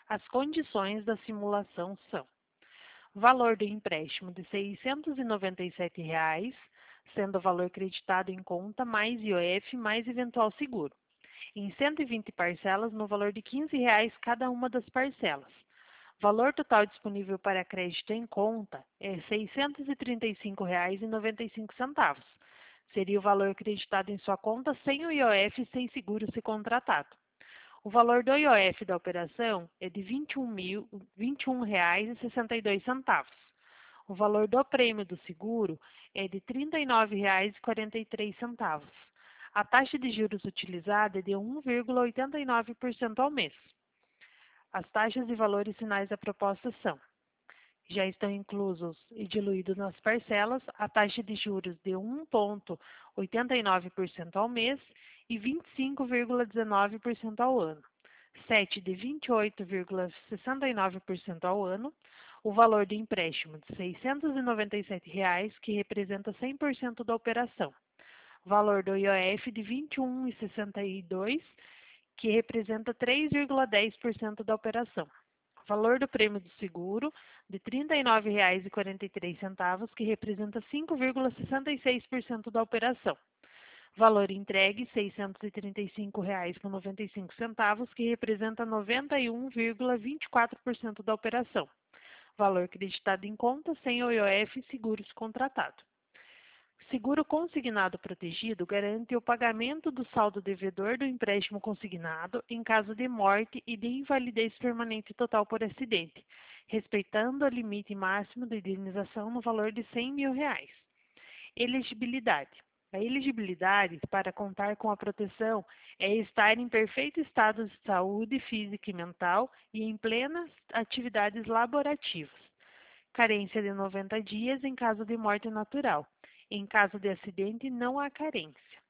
As condições da simulação são: valor do empréstimo de R$ 697, sendo o valor creditado em conta mais IOF mais eventual seguro, em 120 parcelas no valor de R$ 15 cada uma das parcelas. Valor total disponível para crédito em conta é R$ 635,95. Seria o valor creditado em sua conta sem o IOF e sem seguro se contratado. O valor do IOF da operação é de R$ 21,62. O valor do prêmio do seguro é de R$ 39,43. A taxa de juros utilizada é de 1,89% ao mês. As taxas e valores finais da proposta são: já estão inclusos e diluídos nas parcelas a taxa de juros de 1,89% ao mês e 25,19% ao ano, 7 de 28,69% ao ano, o valor do empréstimo de R$ 697, que representa 100% da operação, valor do IOF de 21,62, que representa 3,10% da operação. Valor do prêmio do seguro de R$ 39,43, que representa 5,66% da operação. Valor entregue R$ 635,95, que representa 91,24% da operação. Valor creditado em conta sem o IOF e seguros contratado. Seguro consignado protegido garante o pagamento do saldo devedor do empréstimo consignado em caso de morte e de invalidez permanente total por acidente, respeitando o limite máximo de indenização no valor de R$ 100 mil. Elegibilidade. A elegibilidade para contar com a proteção é estar em perfeito estado de saúde física e mental e em plenas atividades laborativas. Carência de 90 dias em caso de morte natural. Em caso de acidente, não há carência.